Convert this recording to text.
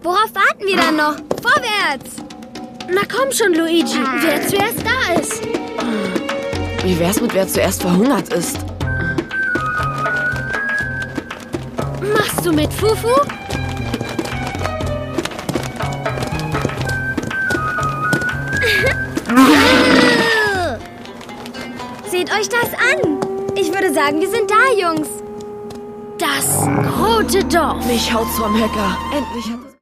Worauf warten wir dann noch? Vorwärts! Na komm schon, Luigi. Wer zuerst da ist. Wie wär's mit wer zuerst verhungert ist? Machst du mit, Fufu? Seht euch das an! Ich würde sagen, wir sind da, Jungs. Das rote Dorf. Mich haut's vom Höcker. Endlich hat